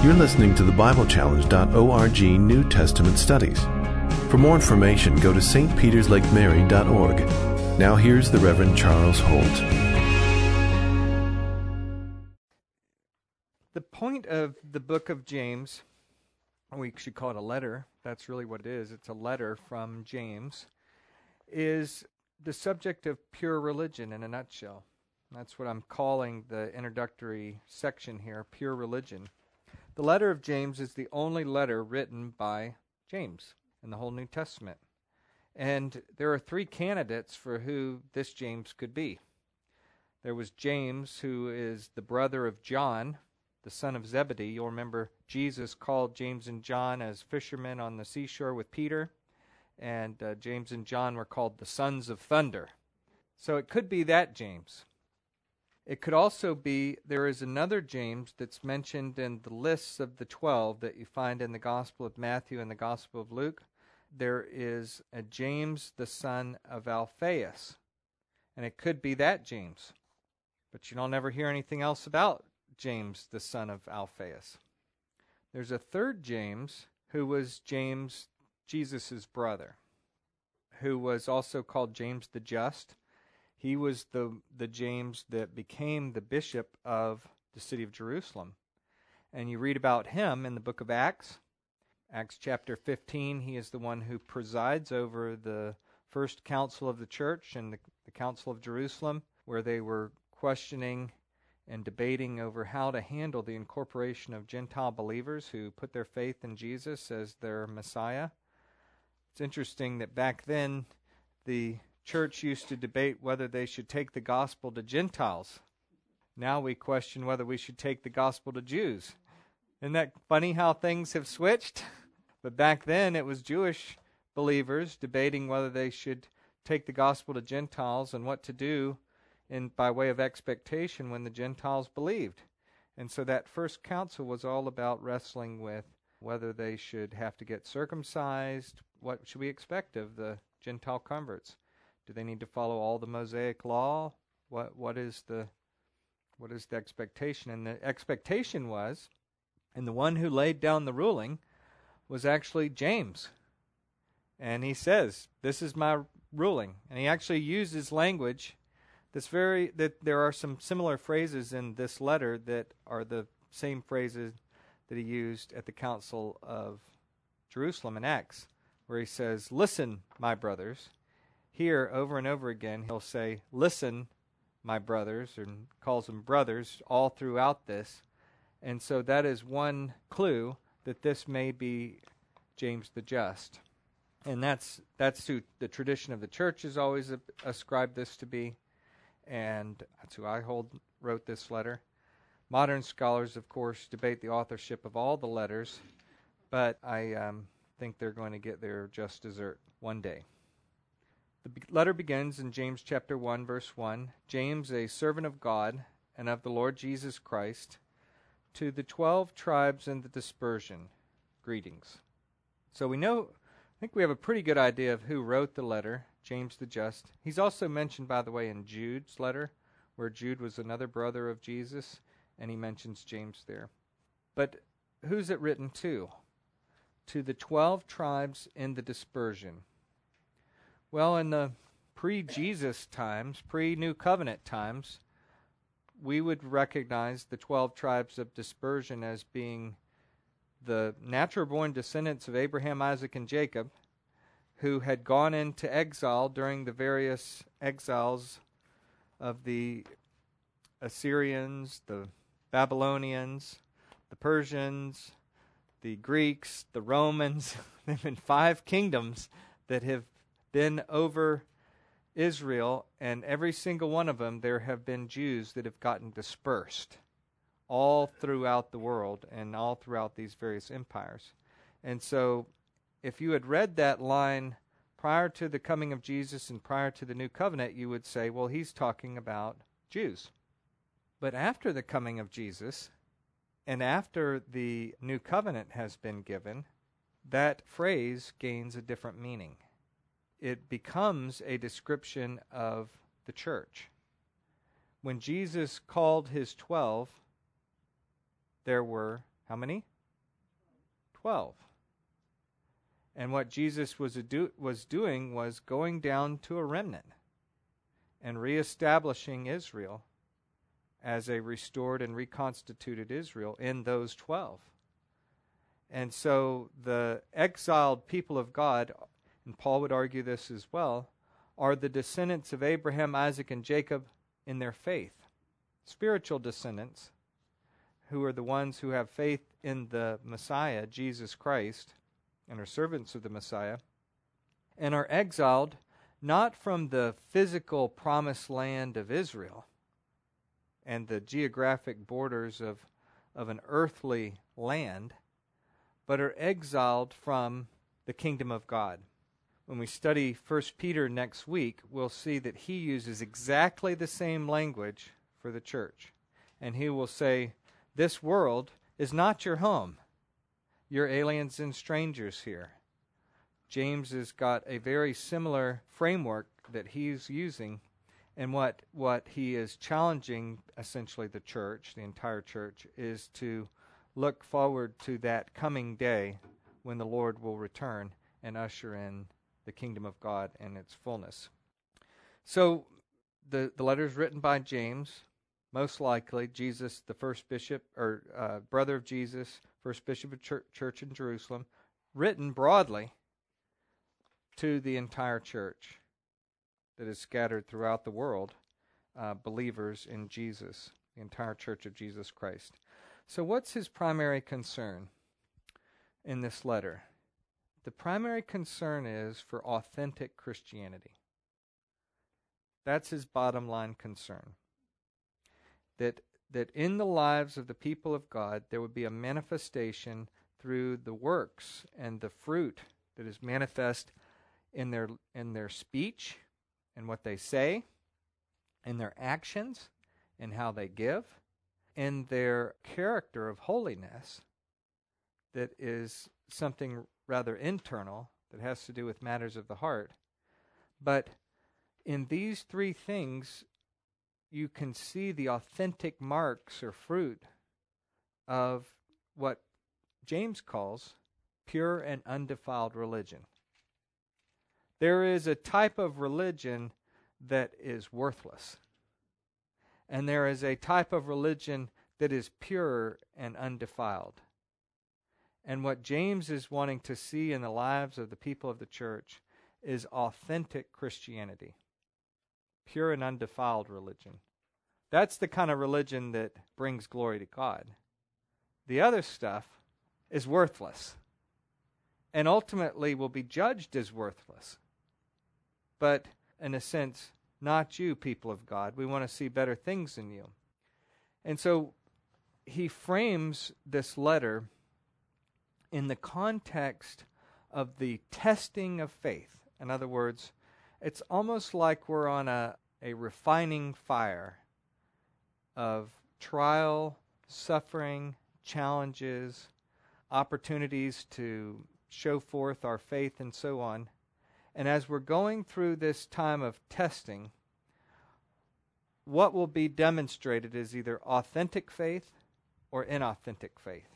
You're listening to the BibleChallenge.org New Testament Studies. For more information, go to stpeterslakemary.org. Now here's the Reverend Charles Holt. The point of the book of James, we should call it a letter, that's really what it is, it's a letter from James, is the subject of pure religion in a nutshell. That's what I'm calling the introductory section here, pure religion. The letter of James is the only letter written by James in the whole New Testament. And there are three candidates for who this James could be. There was James, who is the brother of John, the son of Zebedee. You'll remember Jesus called James and John as fishermen on the seashore with Peter. And James and John were called the sons of thunder. So it could be that James. It could also be, there is another James that's mentioned in the lists of the 12 that you find in the Gospel of Matthew and the Gospel of Luke. There is a James, the son of Alphaeus, and it could be that James. But you don't ever hear anything else about James, the son of Alphaeus. There's a third James, who was James, Jesus' brother, who was also called James the Just. He was the James that became the bishop of the city of Jerusalem. And you read about him in the book of Acts. Acts chapter 15, he is the one who presides over the first council of the church and the council of Jerusalem, where they were questioning and debating over how to handle the incorporation of Gentile believers who put their faith in Jesus as their Messiah. It's interesting that back then the church used to debate whether they should take the gospel to Gentiles. Now we question whether we should take the gospel to Jews. Isn't that funny how things have switched? But back then it was Jewish believers debating whether they should take the gospel to Gentiles and what to do by way of expectation when the Gentiles believed. And so that first council was all about wrestling with whether they should have to get circumcised. What should we expect of the Gentile converts? Do they need to follow all the Mosaic law? What is the expectation? And the expectation was, and the one who laid down the ruling was actually James. And he says, "This is my ruling." And he actually uses language that there are some similar phrases in this letter that are the same phrases that he used at the Council of Jerusalem in Acts, where he says, "Listen, my brothers." Here, over and over again, he'll say, "Listen, my brothers," and calls them brothers all throughout this. And so that is one clue that this may be James the Just. And that's who the tradition of the church has always ascribed this to be. And that's who I wrote this letter. Modern scholars, of course, debate the authorship of all the letters, but I think they're going to get their just dessert one day. The letter begins in James chapter 1, verse 1. James, a servant of God and of the Lord Jesus Christ, to the 12 tribes in the dispersion, greetings. So I think we have a pretty good idea of who wrote the letter, James the Just. He's also mentioned, by the way, in Jude's letter, where Jude was another brother of Jesus, and he mentions James there. But who's it written to? To the 12 tribes in the dispersion. Well, in the pre-Jesus times, pre-New Covenant times, we would recognize the 12 tribes of dispersion as being the natural-born descendants of Abraham, Isaac, and Jacob, who had gone into exile during the various exiles of the Assyrians, the Babylonians, the Persians, the Greeks, the Romans. There have been 5 kingdoms that have been over Israel, and every single one of them there have been Jews that have gotten dispersed all throughout the world and all throughout these various empires. And so if you had read that line prior to the coming of Jesus and prior to the New Covenant, you would say, well, he's talking about Jews. But after the coming of Jesus and after the New Covenant has been given, that phrase gains a different meaning. It becomes a description of the church. When Jesus called his 12, there were, how many? 12. And what Jesus was doing was going down to a remnant and reestablishing Israel as a restored and reconstituted Israel in those 12. And so the exiled people of God, and Paul would argue this as well, are the descendants of Abraham, Isaac, and Jacob in their faith. Spiritual descendants, who are the ones who have faith in the Messiah, Jesus Christ, and are servants of the Messiah, and are exiled not from the physical promised land of Israel and the geographic borders of an earthly land, but are exiled from the kingdom of God. When we study 1 Peter next week, we'll see that he uses exactly the same language for the church. And he will say, this world is not your home. You're aliens and strangers here. James has got a very similar framework that he's using, and what he is challenging essentially the church, the entire church, is to look forward to that coming day when the Lord will return and usher in the kingdom of God in its fullness. So the letter is written by James, most likely Jesus, the first bishop, or brother of Jesus, first bishop of church in Jerusalem, written broadly to the entire church that is scattered throughout the world, believers in Jesus, the entire church of Jesus Christ. So what's his primary concern in this letter? The primary concern is for authentic Christianity. That's his bottom line concern. That in the lives of the people of God, there would be a manifestation through the works and the fruit that is manifest in their speech and what they say, in their actions and how they give, in their character of holiness that is something rather internal that has to do with matters of the heart. But in these three things, you can see the authentic marks or fruit of what James calls pure and undefiled religion. There is a type of religion that is worthless, and there is a type of religion that is pure and undefiled. And what James is wanting to see in the lives of the people of the church is authentic Christianity. Pure and undefiled religion. That's the kind of religion that brings glory to God. The other stuff is worthless and ultimately will be judged as worthless. But in a sense, not you, people of God. We want to see better things in you. And so he frames this letter in the context of the testing of faith. In other words, it's almost like we're on a refining fire of trial, suffering, challenges, opportunities to show forth our faith and so on. And as we're going through this time of testing, what will be demonstrated is either authentic faith or inauthentic faith.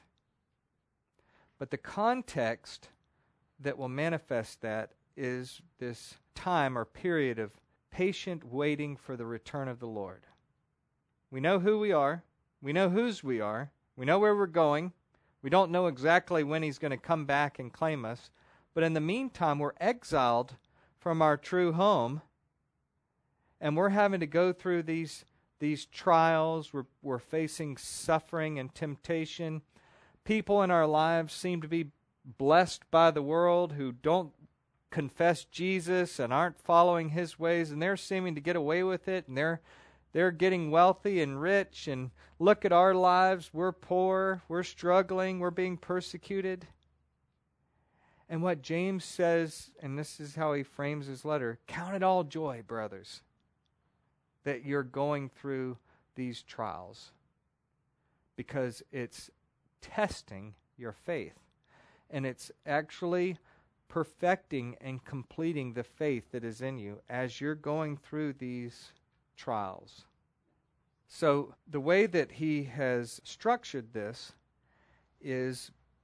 But the context that will manifest that is this time or period of patient waiting for the return of the Lord. We know who we are. We know whose we are. We know where we're going. We don't know exactly when he's going to come back and claim us. But in the meantime, we're exiled from our true home, and we're having to go through these trials. We're facing suffering and temptation. People in our lives seem to be blessed by the world who don't confess Jesus and aren't following his ways, and they're seeming to get away with it, and they're getting wealthy and rich, and look at our lives. We're poor, we're struggling, we're being persecuted. And what James says, and this is how he frames his letter, count it all joy, brothers, that you're going through these trials, because it's testing your faith, and it's actually perfecting and completing the faith that is in you as you're going through these trials. So the way that he has structured this is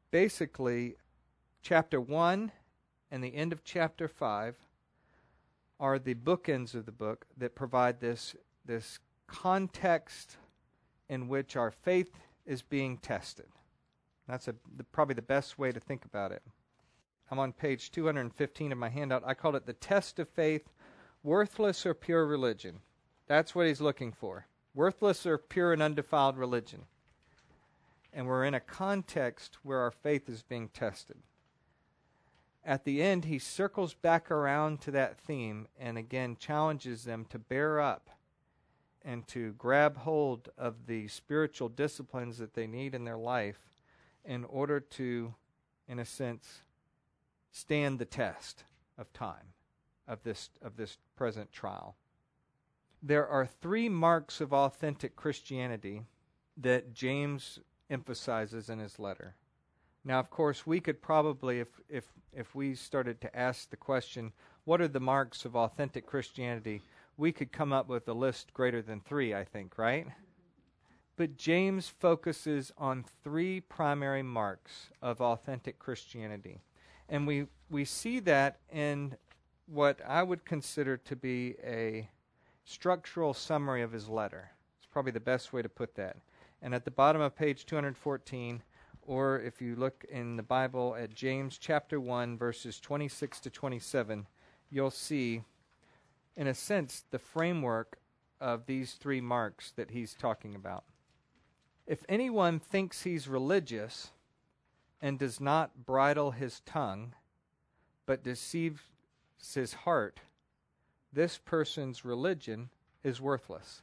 basically, chapter 1 and the end of chapter 5 are the bookends of the book that provide this context in which our faith is being tested. That's probably the best way to think about it. I'm on page 215 of my handout. I called it the test of faith, worthless or pure religion. That's what he's looking for. Worthless or pure and undefiled religion. And we're in a context where our faith is being tested. At the end, he circles back around to that theme and again challenges them to bear up and to grab hold of the spiritual disciplines that they need in their life in order to, in a sense, stand the test of time, of this present trial. There are 3 marks of authentic Christianity that James emphasizes in his letter. Now, of course, we could probably, if we started to ask the question, what are the marks of authentic Christianity, we could come up with a list greater than 3, I think, right? But James focuses on 3 primary marks of authentic Christianity. And we see that in what I would consider to be a structural summary of his letter. It's probably the best way to put that. And at the bottom of page 214, or if you look in the Bible at James chapter 1, verses 26 to 27, you'll see, in a sense, the framework of these 3 marks that he's talking about. If anyone thinks he's religious and does not bridle his tongue, but deceives his heart, this person's religion is worthless.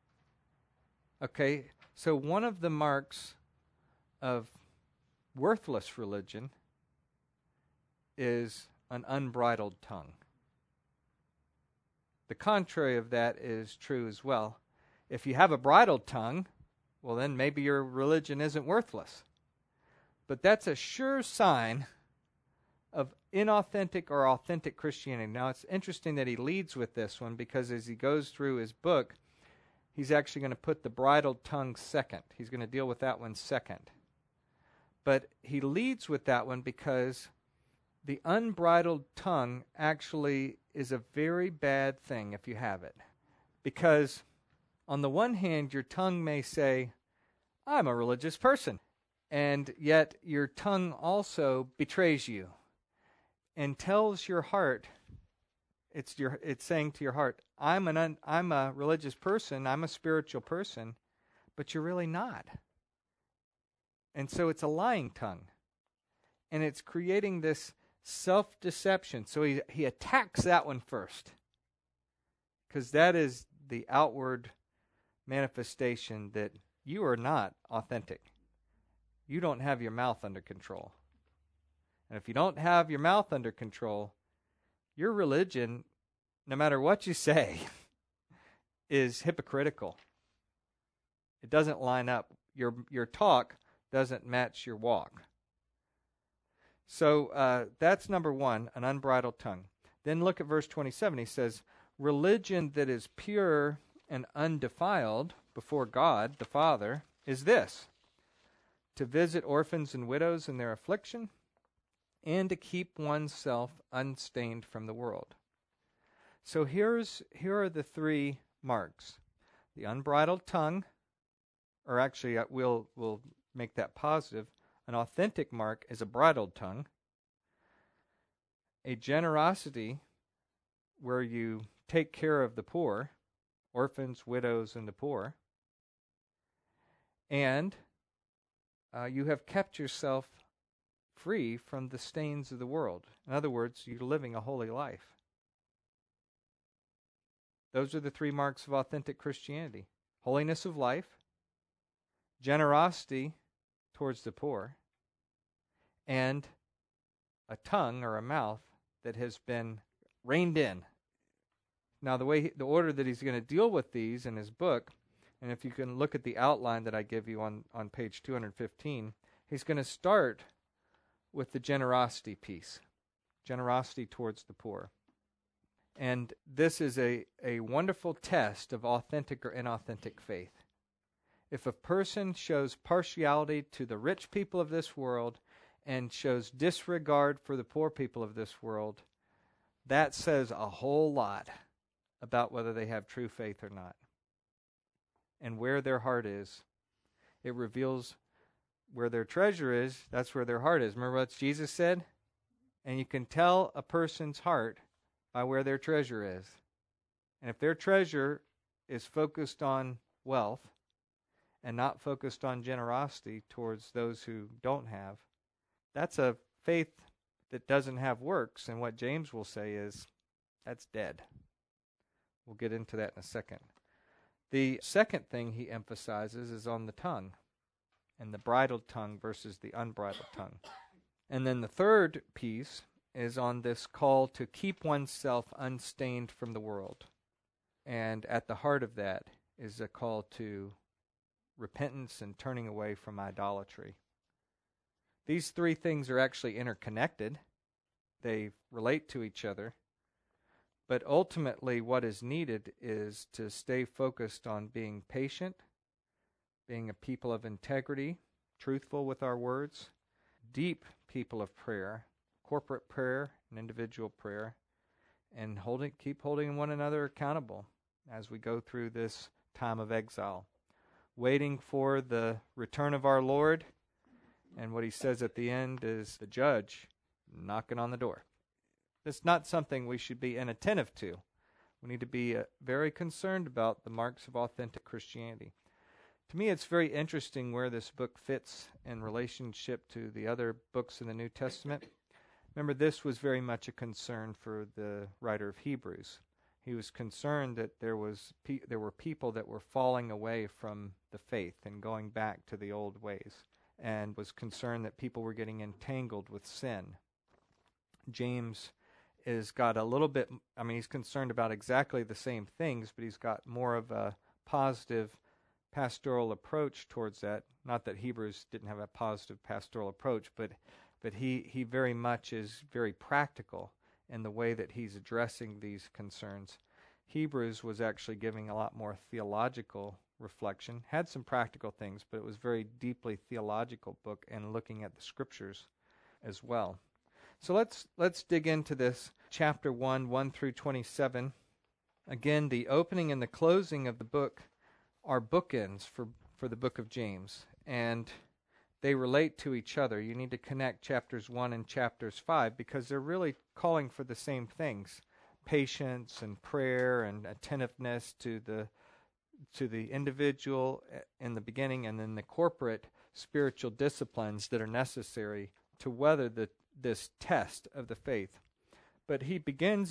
Okay, so one of the marks of worthless religion is an unbridled tongue. The contrary of that is true as well. If you have a bridled tongue, well, then maybe your religion isn't worthless. But that's a sure sign of inauthentic or authentic Christianity. Now, it's interesting that he leads with this one because as he goes through his book, he's actually going to put the bridled tongue second. He's going to deal with that one second. But he leads with that one because the unbridled tongue actually is a very bad thing if you have it. Because on the one hand, your tongue may say, I'm a religious person. And yet your tongue also betrays you and tells your heart, it's saying to your heart, I'm a religious person, I'm a spiritual person, but you're really not. And so it's a lying tongue. And it's creating this self-deception. So he attacks that one first. Because that is the outward manifestation that you are not authentic. You don't have your mouth under control. And if you don't have your mouth under control, your religion, no matter what you say, is hypocritical. It doesn't line up. Your talk doesn't match your walk. So that's number 1, an unbridled tongue. Then look at verse 27. He says, religion that is pure and undefiled before God, the Father, is this: to visit orphans and widows in their affliction, and to keep oneself unstained from the world. So here are the 3 marks. The unbridled tongue, or actually we'll make that positive. An authentic mark is a bridled tongue. A generosity where you take care of the poor, orphans, widows, and the poor. And you have kept yourself free from the stains of the world. In other words, you're living a holy life. Those are the 3 marks of authentic Christianity: holiness of life, generosity towards the poor, and a tongue or a mouth that has been reined in. Now, the order that he's going to deal with these in his book, and if you can look at the outline that I give you on page 215, he's going to start with the generosity piece, generosity towards the poor. And this is a wonderful test of authentic or inauthentic faith. If a person shows partiality to the rich people of this world and shows disregard for the poor people of this world, that says a whole lot about whether they have true faith or not. And where their heart is, it reveals where their treasure is, that's where their heart is. Remember what Jesus said? And you can tell a person's heart by where their treasure is. And if their treasure is focused on wealth and not focused on generosity towards those who don't have, that's a faith that doesn't have works. And what James will say is, that's dead. We'll get into that in a second. The second thing he emphasizes is on the tongue, and the bridled tongue versus the unbridled tongue. And then the third piece is on this call to keep oneself unstained from the world. And at the heart of that is a call to repentance and turning away from idolatry. These three things are actually interconnected. They relate to each other. But ultimately what is needed is to stay focused on being patient, being a people of integrity, truthful with our words, deep people of prayer, corporate prayer and individual prayer, and keep holding one another accountable as we go through this time of exile, waiting for the return of our Lord. And what he says at the end is the judge knocking on the door. It's not something we should be inattentive to. We need to be very concerned about the marks of authentic Christianity. To me, it's very interesting where this book fits in relationship to the other books in the New Testament. Remember, this was very much a concern for the writer of Hebrews. He was concerned that there were people that were falling away from the faith and going back to the old ways, and was concerned that people were getting entangled with sin. James has got a little bit, he's concerned about exactly the same things, but he's got more of a positive pastoral approach towards that. Not that Hebrews didn't have a positive pastoral approach, but he very much is very practical in the way that he's addressing these concerns. Hebrews was actually giving a lot more theological reflection, had some practical things, but it was very deeply theological book and looking at the scriptures as well. So let's dig into this chapter 1 through 27. Again, the opening and the closing of the book are bookends for the book of James, and they relate to each other. You need to connect chapters 1 and chapters 5 because they're really calling for the same things: patience and prayer and attentiveness to the individual in the beginning, and then the corporate spiritual disciplines that are necessary to weather this test of the faith. But he begins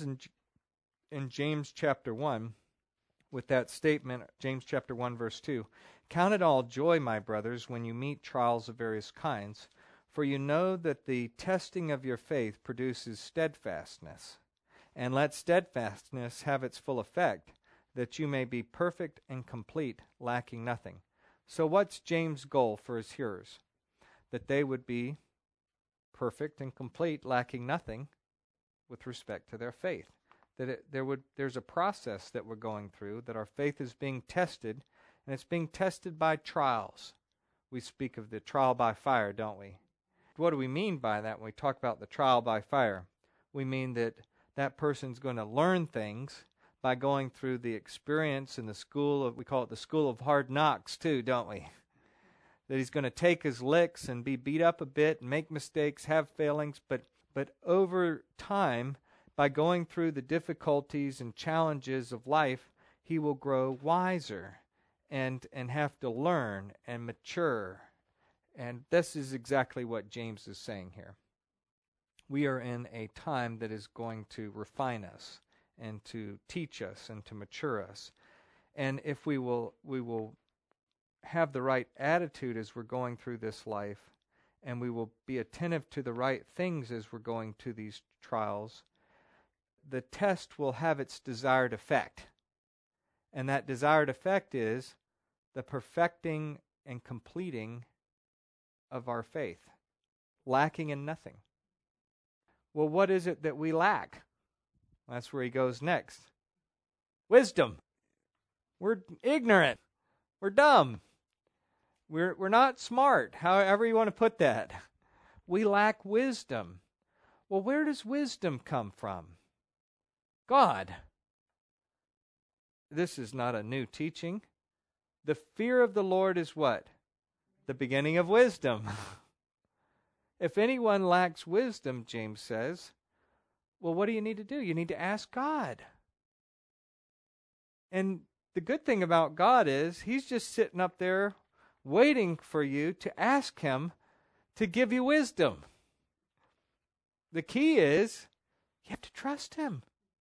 in James chapter 1 with that statement, James chapter 1 verse 2, "Count it all joy, my brothers, when you meet trials of various kinds, for you know that the testing of your faith produces steadfastness. And let steadfastness have its full effect, that you may be perfect and complete, lacking nothing." So what's James' goal for his hearers? That they would be perfect and complete, lacking nothing with respect to their faith. That there's a process that we're going through, that our faith is being tested, and it's being tested by trials. We speak of the trial by fire, don't we? What do we mean by that when we talk about the trial by fire? We mean that person's going to learn things by going through the experience in the school of, we call it the school of hard knocks too, don't we? That he's going to take his licks and be beat up a bit and make mistakes, have failings, but over time, by going through the difficulties and challenges of life, he will grow wiser and have to learn and mature. And this is exactly what James is saying here. We are in a time that is going to refine us and to teach us and to mature us. And if we will have the right attitude as we're going through this life, and we will be attentive to the right things as we're going to these trials, the test will have its desired effect. And that desired effect is the perfecting and completing of our faith, lacking in nothing. Well, what is it that we lack? That's where he goes next. Wisdom. We're ignorant. We're dumb. We're not smart, however you want to put that. we lack wisdom. Well, where does wisdom come from? God. This is not a new teaching. The fear of the Lord is what? The beginning of wisdom. If anyone lacks wisdom, James says, well, what do you need to do? You need to ask God. And the good thing about God is He's just sitting up there waiting for you to ask Him to give you wisdom. The key is you have to trust Him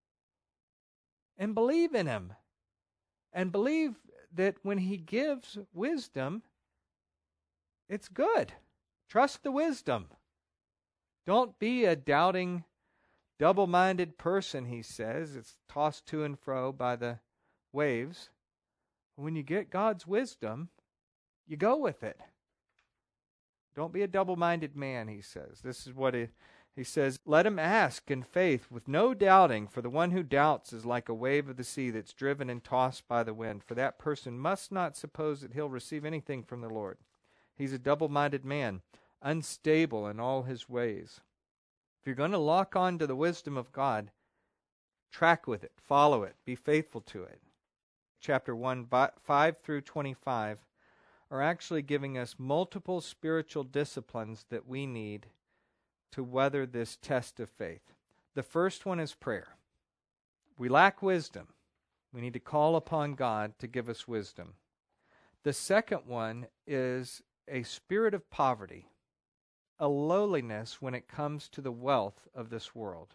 and believe in Him and believe that when He gives wisdom, it's good. Trust the wisdom. Don't be a doubting, double-minded person, he says. It's tossed to and fro by the waves. When you get God's wisdom, you go with it. Don't be a double-minded man, he says. This is what he says. Let him ask in faith with no doubting, for the one who doubts is like a wave of the sea that's driven and tossed by the wind. For that person must not suppose that he'll receive anything from the Lord. He's a double-minded man, unstable in all his ways. If you're going to lock on to the wisdom of God, track with it, follow it, be faithful to it. Chapter 1, 5 through 25 are actually giving us multiple spiritual disciplines that we need to weather this test of faith. The first one is prayer. We lack wisdom. We need to call upon God to give us wisdom. The second one is a spirit of poverty, a lowliness when it comes to the wealth of this world.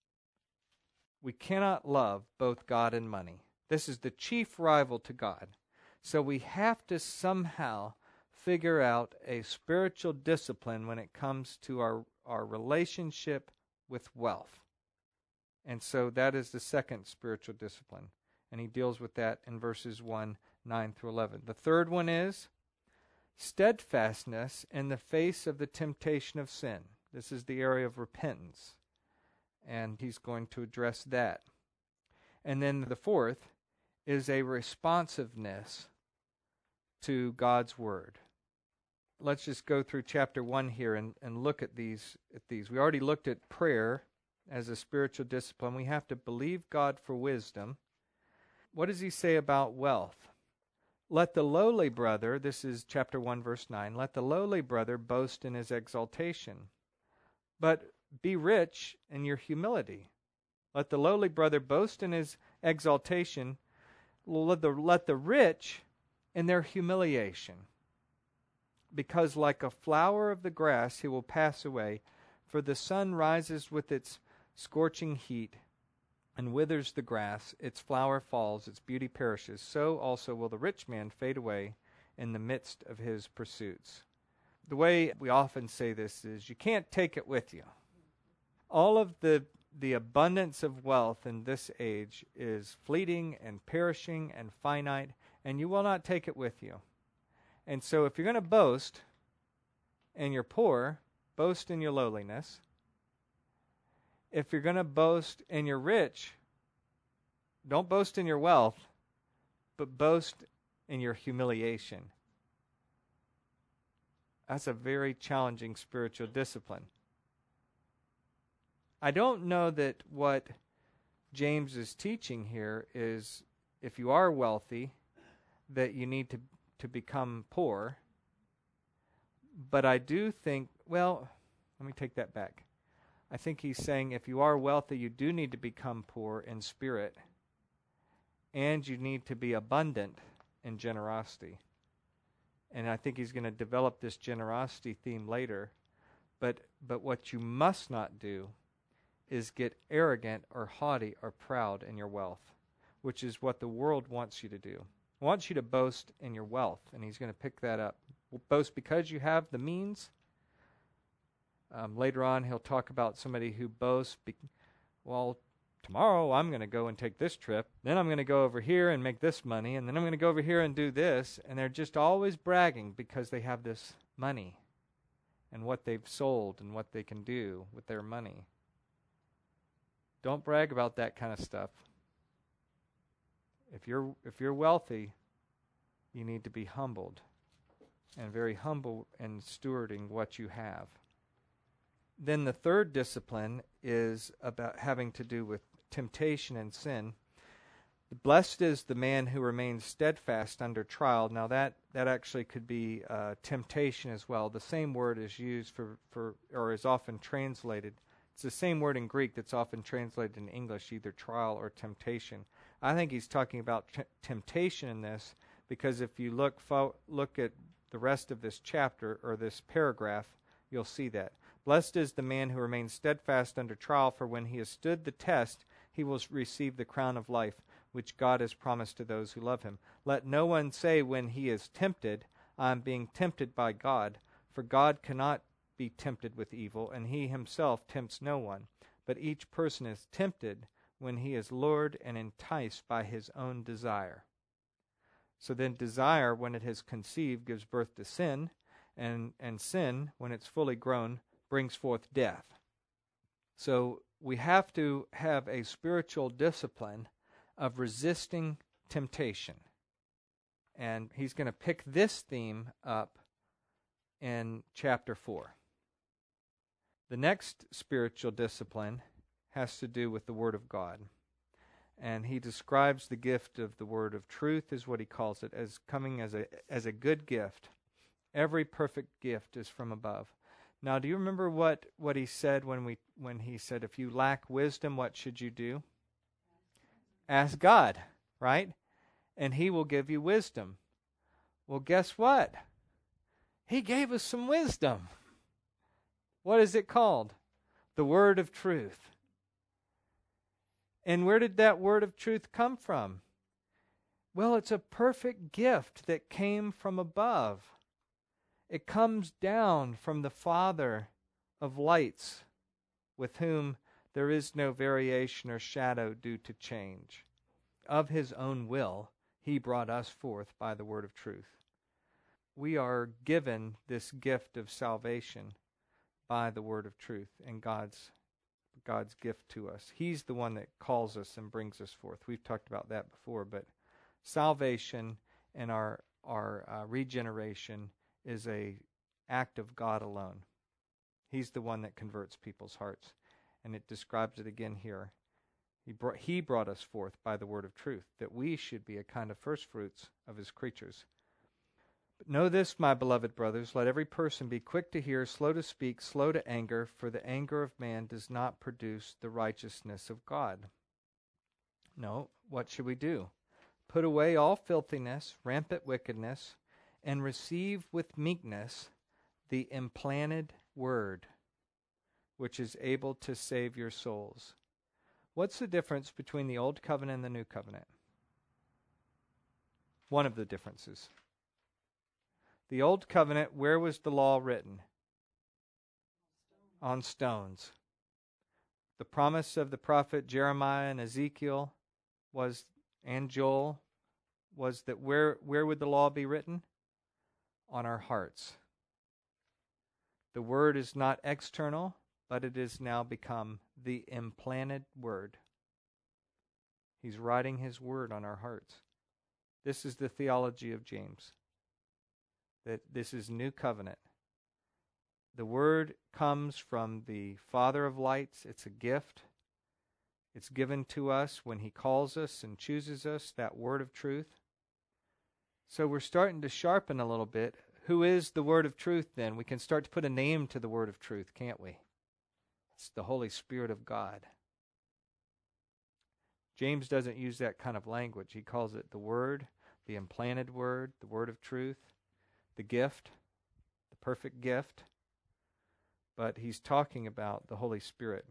We cannot love both God and money. This is the chief rival to God. So we have to somehow figure out a spiritual discipline when it comes to our relationship with wealth. And so that is the second spiritual discipline. And he deals with that in verses 1, 9 through 11. The third one is steadfastness in the face of the temptation of sin. This is the area of repentance. And he's going to address that. And then the fourth is a responsiveness to God's word. Let's just go through chapter 1 here and look at these. We already looked at prayer as a spiritual discipline. We have to believe God for wisdom. What does he say about wealth? Let the lowly brother, this is chapter 1, verse 9, let the lowly brother boast in his exaltation, but be rich in your humility. Let the lowly brother boast in his exaltation. Let the rich in their humiliation. Because like a flower of the grass he will pass away, for the sun rises with its scorching heat and withers the grass, its flower falls, its beauty perishes. So also will the rich man fade away in the midst of his pursuits. The way we often say this is, you can't take it with you. All of the abundance of wealth in this age is fleeting and perishing and finite, and you will not take it with you. And so if you're going to boast and you're poor, boast in your lowliness. If you're going to boast and you're rich, don't boast in your wealth, but boast in your humiliation. That's a very challenging spiritual discipline. I don't know that what James is teaching here is if you are wealthy, that you need to become poor. But I do think, well, let me take that back. I think he's saying if you are wealthy, you do need to become poor in spirit, and you need to be abundant in generosity. And I think he's going to develop this generosity theme later. But what you must not do is get arrogant or haughty or proud in your wealth, which is what the world wants you to do. It wants you to boast in your wealth, and he's going to pick that up. Boast because you have the means. Later on, he'll talk about somebody who boasts, well, tomorrow I'm going to go and take this trip, then I'm going to go over here and make this money, and then I'm going to go over here and do this, and they're just always bragging because they have this money and what they've sold and what they can do with their money. Don't brag about that kind of stuff. If you're wealthy, you need to be humbled and very humble in stewarding what you have. Then the third discipline is about having to do with temptation and sin. Blessed is the man who remains steadfast under trial. Now that actually could be temptation as well. The same word is used for or is often translated. It's the same word in Greek that's often translated in English, either trial or temptation. I think he's talking about temptation in this because if you look at the rest of this chapter or this paragraph, you'll see that. Blessed is the man who remains steadfast under trial, for when he has stood the test, he will receive the crown of life, which God has promised to those who love him. Let no one say when he is tempted, I am being tempted by God, for God cannot be tempted with evil, and he himself tempts no one. But each person is tempted when he is lured and enticed by his own desire. So then desire, when it has conceived, gives birth to sin, and sin, when it's fully grown, brings forth death. So we have to have a spiritual discipline of resisting temptation. And he's going to pick this theme up in chapter 4. The next spiritual discipline has to do with the Word of God. And he describes the gift of the Word of truth, is what he calls it, as coming as a good gift. Every perfect gift is from above. Now, do you remember what he said when he said, if you lack wisdom, what should you do? Ask God, right? And he will give you wisdom. Well, guess what? He gave us some wisdom. What is it called? The Word of Truth. And where did that Word of Truth come from? Well, it's a perfect gift that came from above. It comes down from the Father of lights, with whom there is no variation or shadow due to change. Of his own will, he brought us forth by the word of truth. We are given this gift of salvation by the word of truth and God's gift to us. He's the one that calls us and brings us forth. We've talked about that before, but salvation and our regeneration is a act of God alone. He's the one that converts people's hearts. And it describes it again here. He brought us forth by the word of truth, that we should be a kind of first fruits of his creatures. But know this, my beloved brothers, let every person be quick to hear, slow to speak, slow to anger, for the anger of man does not produce the righteousness of God. No, what should we do? Put away all filthiness, rampant wickedness, and receive with meekness the implanted word, which is able to save your souls. What's the difference between the Old Covenant and the New Covenant? One of the differences. The Old Covenant, where was the law written? On stones. The promise of the prophet Jeremiah and Ezekiel and Joel was that where would the law be written? On our hearts. The word is not external, but it is now become the implanted word. He's writing his word on our hearts. This is the theology of James, that this is new covenant. The word comes from the Father of lights. It's a gift. It's given to us when he calls us and chooses us, that word of truth. So we're starting to sharpen a little bit. Who is the word of truth then? We can start to put a name to the word of truth, can't we? It's the Holy Spirit of God. James doesn't use that kind of language. He calls it the word, the implanted word, the word of truth, the gift, the perfect gift. But he's talking about the Holy Spirit.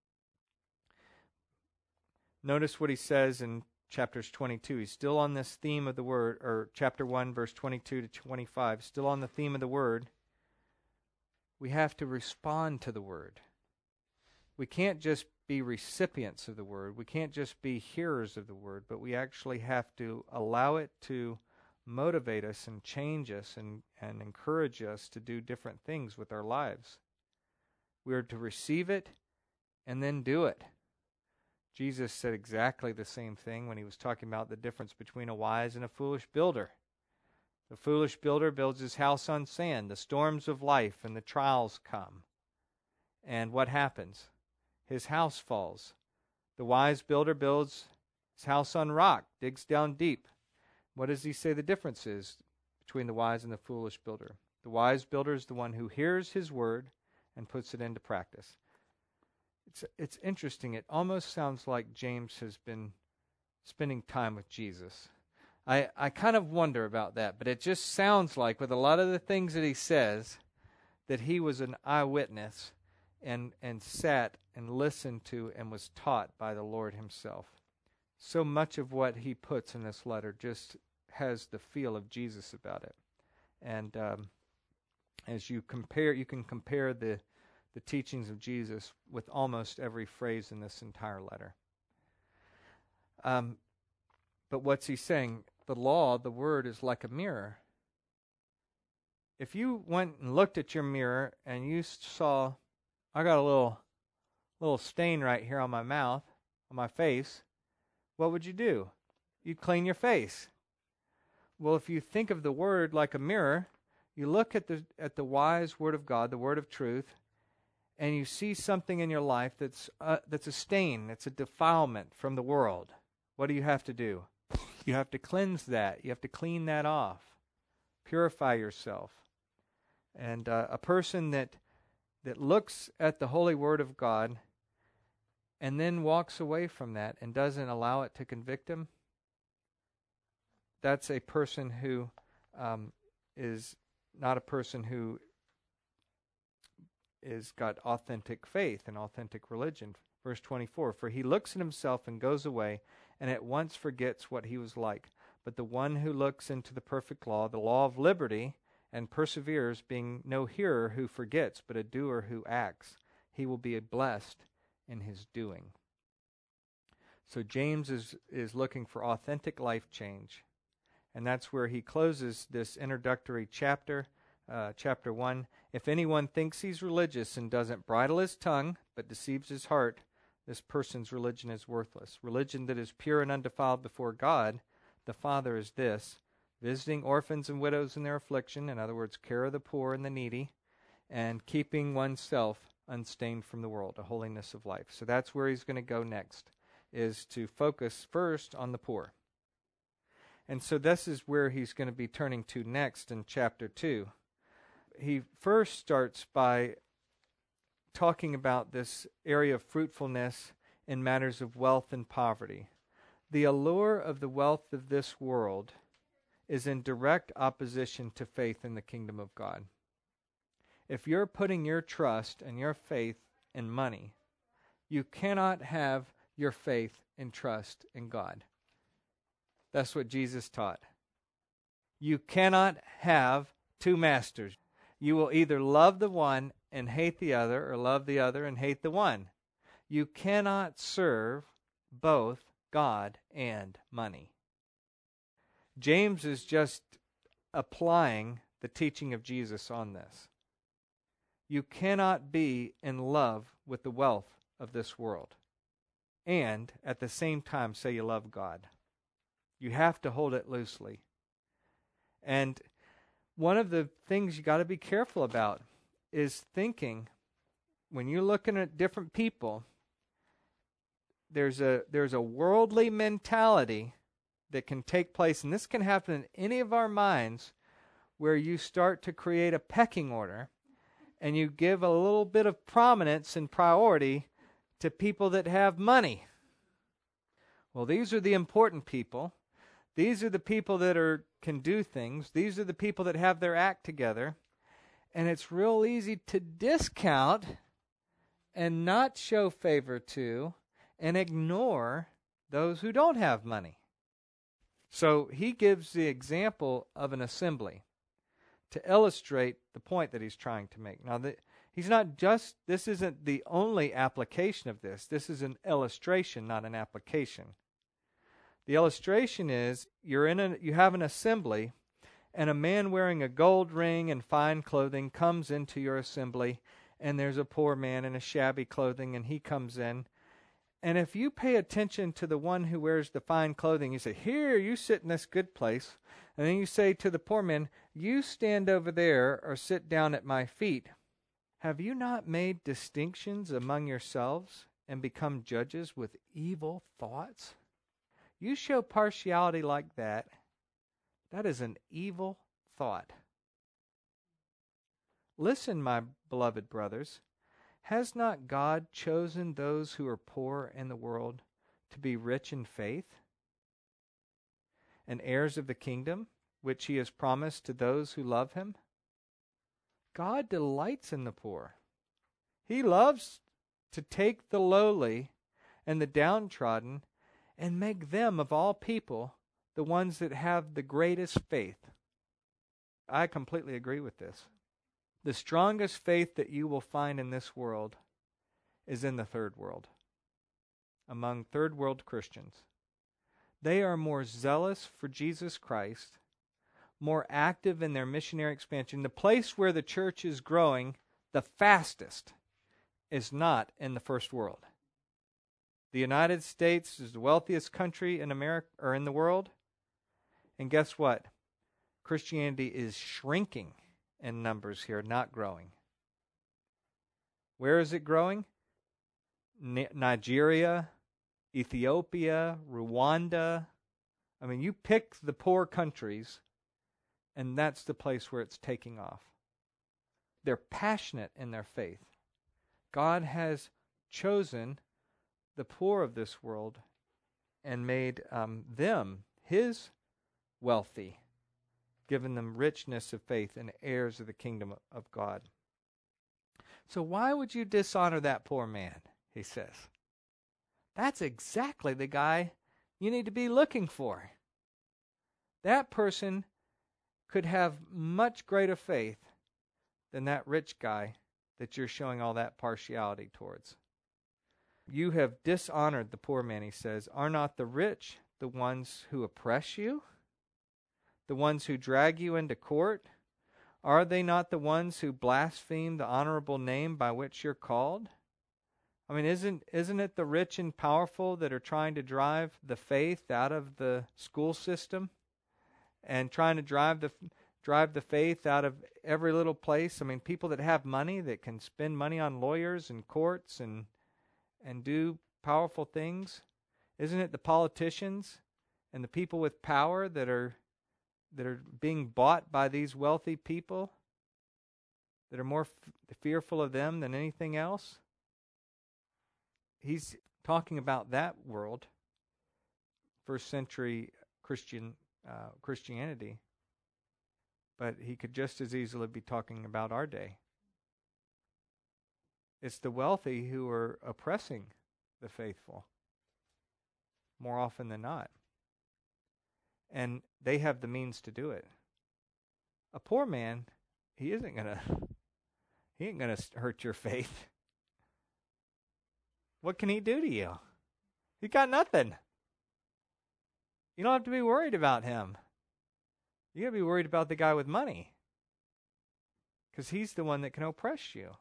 Notice what he says in chapters 22. He's still on this theme of the word, or chapter 1, verse 22 to 25, still on the theme of the word. We have to respond to the word. We can't just be recipients of the word. We can't just be hearers of the word, but we actually have to allow it to motivate us and change us and encourage us to do different things with our lives. We are to receive it and then do it. Jesus said exactly the same thing when he was talking about the difference between a wise and a foolish builder. The foolish builder builds his house on sand. The storms of life and the trials come. And what happens? His house falls. The wise builder builds his house on rock, digs down deep. What does he say the difference is between the wise and the foolish builder? The wise builder is the one who hears his word and puts it into practice. It's interesting. It almost sounds like James has been spending time with Jesus. I kind of wonder about that, but it just sounds like with a lot of the things that he says that he was an eyewitness and sat and listened to and was taught by the Lord himself. So much of what he puts in this letter just has the feel of Jesus about it. And as you can compare the teachings of Jesus with almost every phrase in this entire letter. But what's he saying? The law, the word, is like a mirror. If you went and looked at your mirror and you saw, I got a little stain right here on my mouth, on my face, what would you do? You'd clean your face. Well, if you think of the word like a mirror, you look at the wise word of God, the word of truth, and you see something in your life that's a stain, it's a defilement from the world. What do you have to do? You have to cleanse that. You have to clean that off. Purify yourself. And a person that looks at the holy word of God and then walks away from that and doesn't allow it to convict him, that's a person who is not a person who is got authentic faith and authentic religion. Verse 24, for he looks at himself and goes away and at once forgets what he was like. But the one who looks into the perfect law, the law of liberty, and perseveres, being no hearer who forgets, but a doer who acts, he will be blessed in his doing. So James is looking for authentic life change. And that's where he closes this introductory chapter, chapter 1. If anyone thinks he's religious and doesn't bridle his tongue, but deceives his heart, this person's religion is worthless. Religion that is pure and undefiled before God, the Father, is this: visiting orphans and widows in their affliction, in other words, care of the poor and the needy, and keeping oneself unstained from the world, a holiness of life. So that's where he's going to go next, is to focus first on the poor. And so this is where he's going to be turning to next in chapter 2. He first starts by talking about this area of fruitfulness in matters of wealth and poverty. The allure of the wealth of this world is in direct opposition to faith in the kingdom of God. If you're putting your trust and your faith in money, you cannot have your faith and trust in God. That's what Jesus taught. You cannot have two masters. You will either love the one and hate the other, or love the other and hate the one. You cannot serve both God and money. James is just applying the teaching of Jesus on this. You cannot be in love with the wealth of this world and at the same time say you love God. You have to hold it loosely. And one of the things you got to be careful about is thinking, when you're looking at different people, there's a worldly mentality that can take place, and this can happen in any of our minds, where you start to create a pecking order and you give a little bit of prominence and priority to people that have money. Well, these are the important people. These are the people that can do things. These are the people that have their act together. And it's real easy to discount and not show favor to and ignore those who don't have money. So he gives the example of an assembly to illustrate the point that he's trying to make. Now, this isn't the only application of this. This is an illustration, not an application. The illustration is you have an assembly, and a man wearing a gold ring and fine clothing comes into your assembly, and there's a poor man in a shabby clothing, and he comes in. And if you pay attention to the one who wears the fine clothing, you say, "Here, you sit in this good place." And then you say to the poor man, "You stand over there or sit down at my feet." Have you not made distinctions among yourselves and become judges with evil thoughts? You show partiality like that. That is an evil thought. Listen, my beloved brothers. Has not God chosen those who are poor in the world to be rich in faith and heirs of the kingdom, which he has promised to those who love him? God delights in the poor. He loves to take the lowly and the downtrodden and make them, of all people, the ones that have the greatest faith. I completely agree with this. The strongest faith that you will find in this world is in the third world, among third world Christians. They are more zealous for Jesus Christ, more active in their missionary expansion. The place where the church is growing the fastest is not in the first world. The United States is the wealthiest country in America or in the world. And guess what? Christianity is shrinking in numbers here, not growing. Where is it growing? Nigeria, Ethiopia, Rwanda. I mean, you pick the poor countries, and that's the place where it's taking off. They're passionate in their faith. God has chosen the poor of this world and made them his wealthy, given them richness of faith and heirs of the kingdom of God. So why would you dishonor that poor man, he says. That's exactly the guy you need to be looking for. That person could have much greater faith than that rich guy that you're showing all that partiality towards. You have dishonored the poor man, he says. Are not the rich the ones who oppress you? The ones who drag you into court? Are they not the ones who blaspheme the honorable name by which you're called? I mean, isn't it the rich and powerful that are trying to drive the faith out of the school system and trying to drive the faith out of every little place? I mean, people that have money that can spend money on lawyers and courts and do powerful things. Isn't it the politicians and the people with power that are being bought by these wealthy people that are more fearful of them than anything else? He's talking about that world, first century Christianity, but he could just as easily be talking about our day. It's the wealthy who are oppressing the faithful more often than not. And they have the means to do it. A poor man, he ain't gonna hurt your faith. What can he do to you? He got nothing. You don't have to be worried about him. You gotta be worried about the guy with money, because he's the one that can oppress you.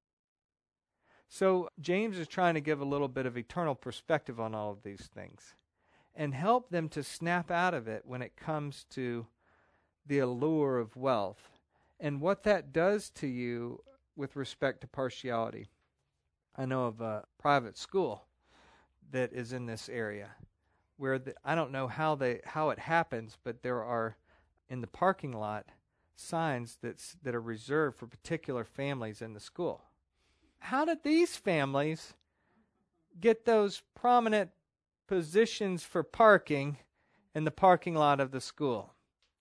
So James is trying to give a little bit of eternal perspective on all of these things and help them to snap out of it when it comes to the allure of wealth and what that does to you with respect to partiality. I know of a private school that is in this area where I don't know how it happens, but there are in the parking lot signs that are reserved for particular families in the school. How did these families get those prominent positions for parking in the parking lot of the school?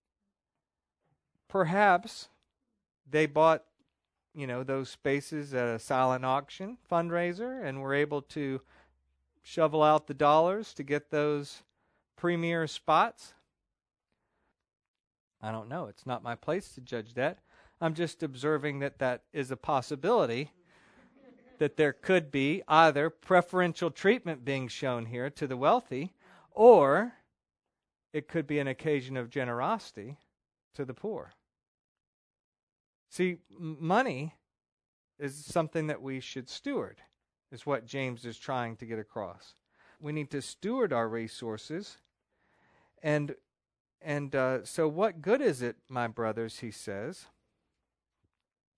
Perhaps they bought, those spaces at a silent auction fundraiser and were able to shovel out the dollars to get those premier spots. I don't know. It's not my place to judge that. I'm just observing that is a possibility, that there could be either preferential treatment being shown here to the wealthy, or it could be an occasion of generosity to the poor. See, money is something that we should steward, is what James is trying to get across. We need to steward our resources. And so what good is it, my brothers, he says,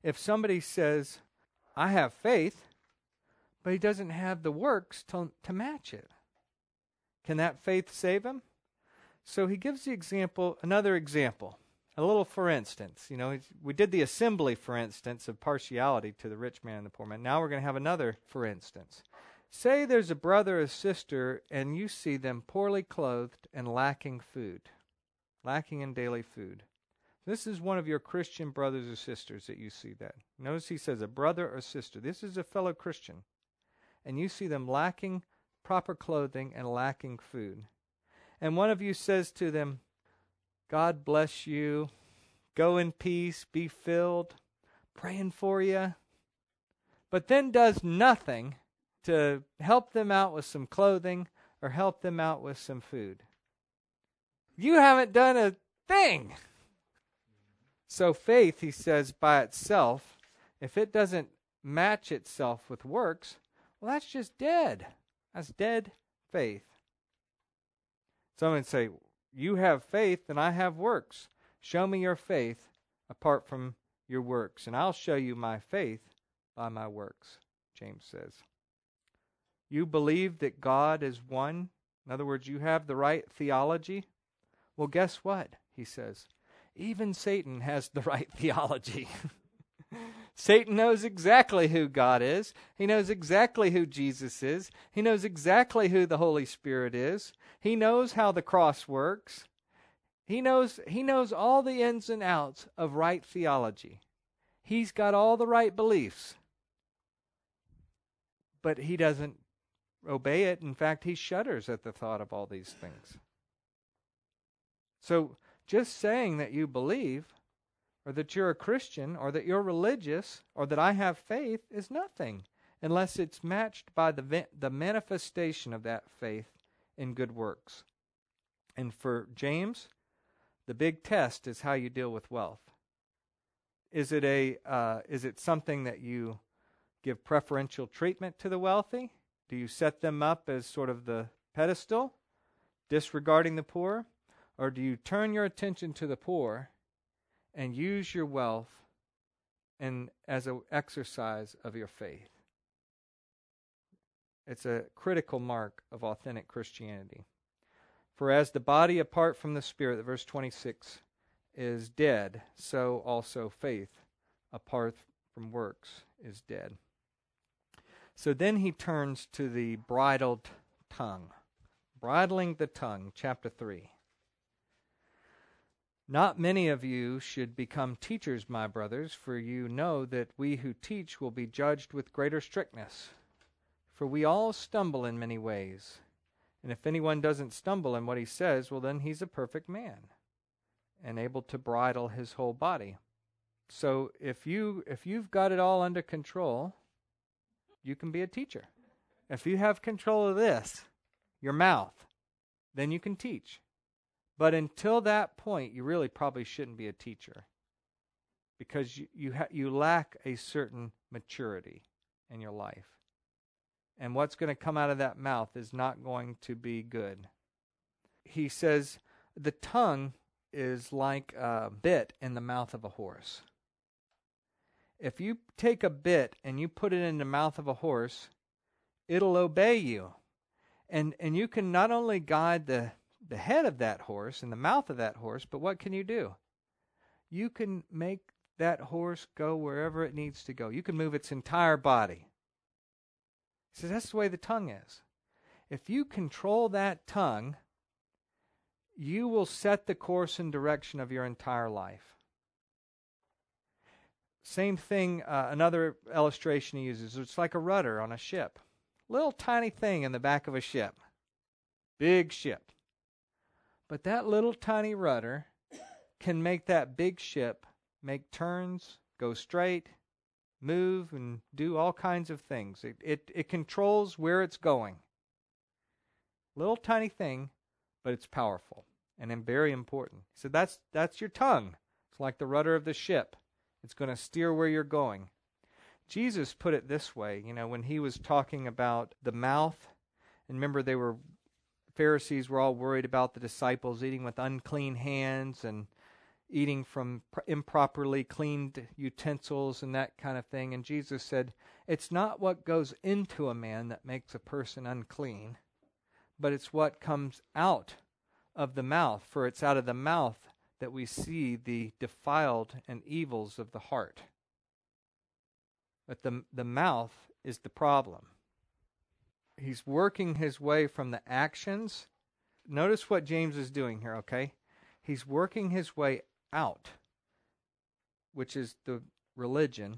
if somebody says, I have faith, but he doesn't have the works to match it, can that faith save him? So he gives the example, another example, a little for instance. We did the assembly, for instance, of partiality to the rich man and the poor man. Now we're going to have another for instance. Say there's a brother or sister, and you see them poorly clothed and lacking in daily food. This is one of your Christian brothers or sisters that you see that. Notice he says a brother or sister. This is a fellow Christian. And you see them lacking proper clothing and lacking food. And one of you says to them, God bless you, go in peace, be filled, praying for you, but then does nothing to help them out with some clothing or help them out with some food. You haven't done a thing. So faith, he says, by itself, if it doesn't match itself with works, well, that's just dead. That's dead faith. Someone would say, you have faith and I have works. Show me your faith apart from your works, and I'll show you my faith by my works, James says. You believe that God is one. In other words, you have the right theology. Well, guess what? He says, even Satan has the right theology. Satan knows exactly who God is. He knows exactly who Jesus is. He knows exactly who the Holy Spirit is. He knows how the cross works. He knows all the ins and outs of right theology. He's got all the right beliefs. But he doesn't obey it. In fact, he shudders at the thought of all these things. So just saying that you believe, or that you're a Christian, or that you're religious, or that I have faith is nothing unless it's matched by the manifestation of that faith in good works. And for James, the big test is how you deal with wealth. Is it something that you give preferential treatment to the wealthy? Do you set them up as sort of the pedestal, disregarding the poor? Or do you turn your attention to the poor and use your wealth as an exercise of your faith? It's a critical mark of authentic Christianity. For as the body apart from the spirit, verse 26, is dead, so also faith apart from works is dead. So then he turns to the bridled tongue. Bridling the tongue, chapter 3. Not many of you should become teachers, my brothers, for you know that we who teach will be judged with greater strictness. For we all stumble in many ways. And if anyone doesn't stumble in what he says, well, then he's a perfect man and able to bridle his whole body. So if you've got it all under control, you can be a teacher. If you have control of this, your mouth, then you can teach. But until that point, you really probably shouldn't be a teacher, because you lack a certain maturity in your life. And what's going to come out of that mouth is not going to be good. He says the tongue is like a bit in the mouth of a horse. If you take a bit and you put it in the mouth of a horse, it'll obey you. And you can not only guide the head of that horse and the mouth of that horse, but what can you do? You can make that horse go wherever it needs to go. You can move its entire body. He says that's the way the tongue is. If you control that tongue, you will set the course and direction of your entire life. Same thing, another illustration he uses, it's like a rudder on a ship. Little tiny thing in the back of a ship. Big ship. But that little tiny rudder can make that big ship make turns, go straight, move, and do all kinds of things. It controls where it's going. Little tiny thing, but it's powerful and very important. So that's your tongue. It's like the rudder of the ship. It's going to steer where you're going. Jesus put it this way, when he was talking about the mouth, and remember Pharisees were all worried about the disciples eating with unclean hands and eating from improperly cleaned utensils and that kind of thing. And Jesus said, it's not what goes into a man that makes a person unclean, but it's what comes out of the mouth. For it's out of the mouth that we see the defiled and evils of the heart. But the mouth is the problem. He's working his way from the actions. Notice what James is doing here, okay? He's working his way out, which is the religion,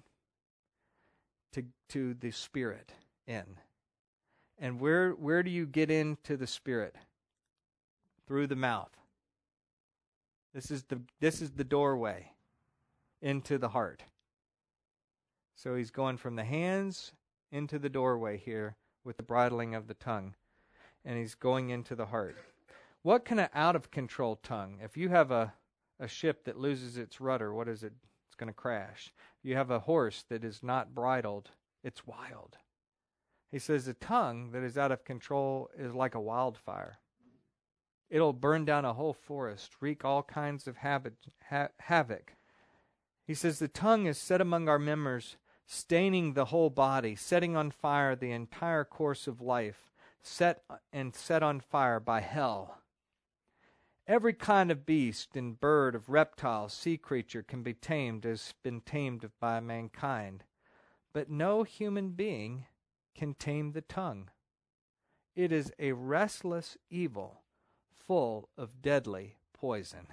to the spirit, in. And where do you get into the spirit? Through the mouth. This is the doorway into the heart. So he's going from the hands into the doorway here with the bridling of the tongue. And he's going into the heart. What can an out-of-control tongue? If you have a ship that loses its rudder, what is it? It's going to crash. If you have a horse that is not bridled, it's wild. He says a tongue that is out of control is like a wildfire. It'll burn down a whole forest, wreak all kinds of havoc. He says the tongue is set among our members, staining the whole body, setting on fire the entire course of life, set on fire by hell. Every kind of beast and bird, of reptile, sea creature can be tamed, has been tamed by mankind. But no human being can tame the tongue. It is a restless evil, full of deadly poison.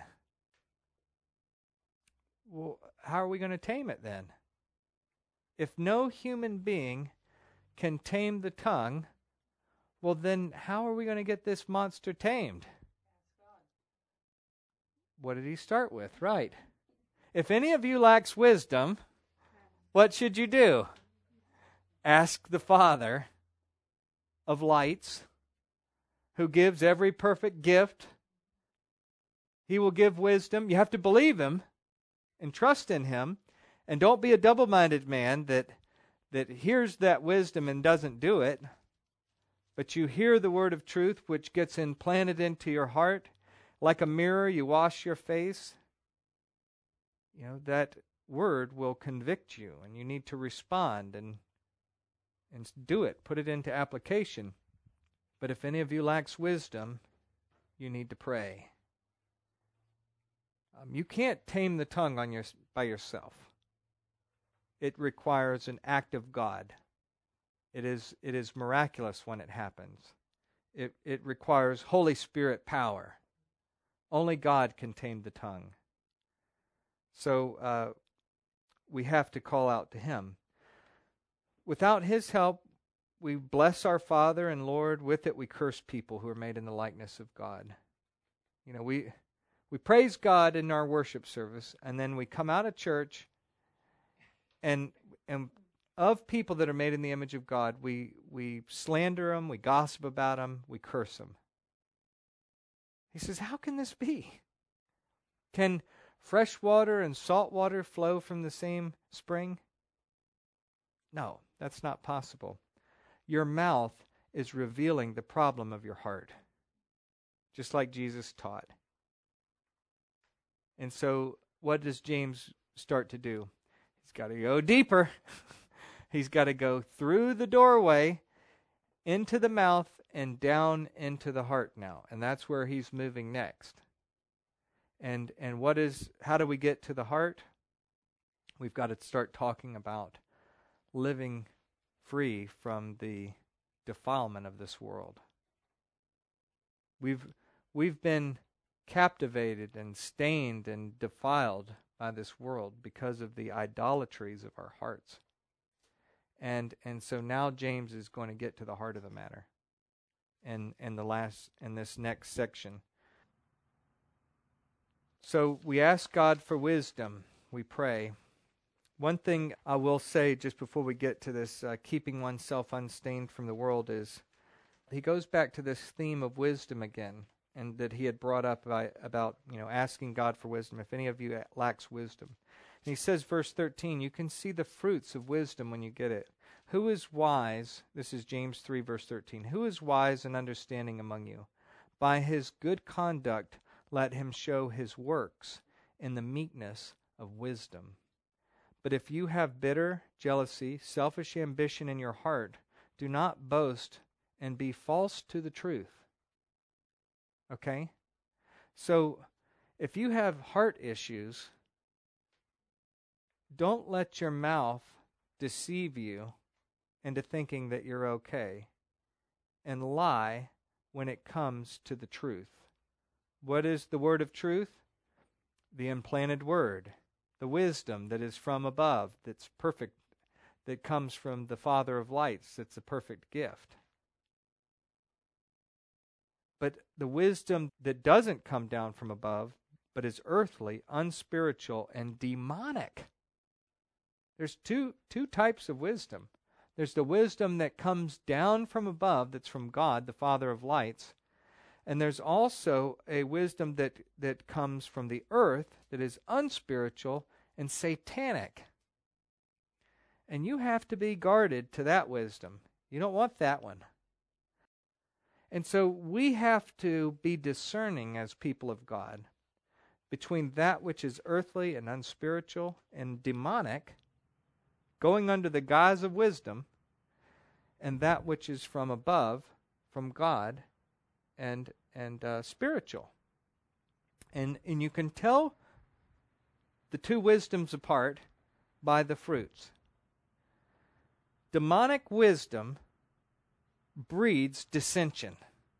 Well, how are we going to tame it then? If no human being can tame the tongue, well then how are we going to get this monster tamed? What did he start with? Right. If any of you lacks wisdom, what should you do? Ask the Father of lights, who gives every perfect gift. He will give wisdom. You have to believe him and trust in him. And don't be a double-minded man that hears that wisdom and doesn't do it. But you hear the word of truth which gets implanted into your heart. Like a mirror, you wash your face. You know, that word will convict you, and you need to respond and do it. Put it into application. But if any of you lacks wisdom, you need to pray. You can't tame the tongue by yourself. It requires an act of God. It is miraculous when it happens. It requires Holy Spirit power. Only God can tame the tongue. So we have to call out to him. Without his help, we bless our Father and Lord. With it, we curse people who are made in the likeness of God. You know, we praise God in our worship service, and then we come out of church, and of people that are made in the image of God, we slander them, we gossip about them, we curse them. He says, how can this be? Can fresh water and salt water flow from the same spring? No, that's not possible. Your mouth is revealing the problem of your heart, just like Jesus taught. And so what does James start to do? He's got to go deeper. He's got to go through the doorway, into the mouth, and down into the heart now. And that's where he's moving next. And how do we get to the heart? We've got to start talking about living free from the defilement of this world. We've been captivated and stained and defiled by this world because of the idolatries of our hearts. And so now James is going to get to the heart of the matter. In this next section. So we ask God for wisdom. We pray. One thing I will say just before we get to this keeping oneself unstained from the world is he goes back to this theme of wisdom again, and that he had brought up about asking God for wisdom. If any of you lacks wisdom. And he says, verse 13, you can see the fruits of wisdom when you get it. Who is wise? This is James 3, verse 13. Who is wise and understanding among you? By his good conduct let him show his works in the meekness of wisdom. But if you have bitter jealousy, selfish ambition in your heart, do not boast and be false to the truth. Okay? So, if you have heart issues, don't let your mouth deceive you into thinking that you're okay and lie when it comes to the truth. What is the word of truth? The implanted word, the wisdom that is from above, that's perfect, that comes from the Father of lights, that's a perfect gift. But the wisdom that doesn't come down from above, but is earthly, unspiritual, and demonic. There's two types of wisdom. There's the wisdom that comes down from above, that's from God, the Father of lights. And there's also a wisdom that comes from the earth that is unspiritual and satanic. And you have to be guarded to that wisdom. You don't want that one. And so we have to be discerning as people of God between that which is earthly and unspiritual and demonic, going under the guise of wisdom, and that which is from above, from God, and spiritual. And you can tell the two wisdoms apart by the fruits. Demonic wisdom breeds dissension.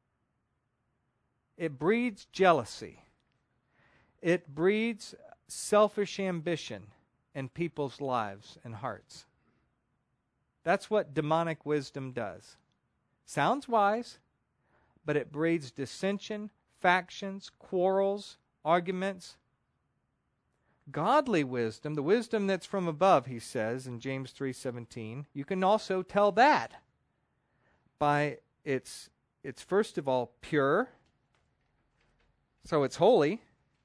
It breeds jealousy. It breeds selfish ambition in people's lives and hearts. That's what demonic wisdom does. Sounds wise, but it breeds dissension, factions, quarrels, arguments. Godly wisdom, the wisdom that's from above, he says in James 3:17, you can also tell that by it's first of all pure, so it's holy.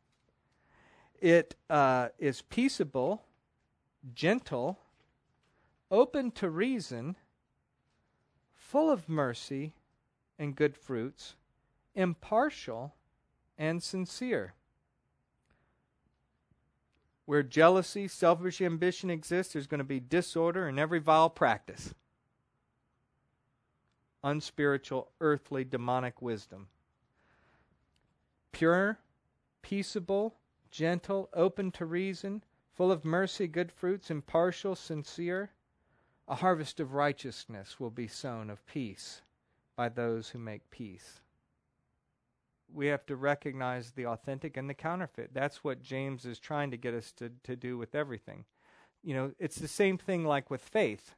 It is peaceable, gentle, open to reason, full of mercy and good fruits, impartial and sincere. Where jealousy, selfish ambition exists, there's going to be disorder and every vile practice. Unspiritual, earthly, demonic wisdom. Pure, peaceable, gentle, open to reason, full of mercy, good fruits, impartial, sincere. A harvest of righteousness will be sown of peace by those who make peace. We have to recognize the authentic and the counterfeit. That's what James is trying to get us to do with everything. You know, it's the same thing like with faith.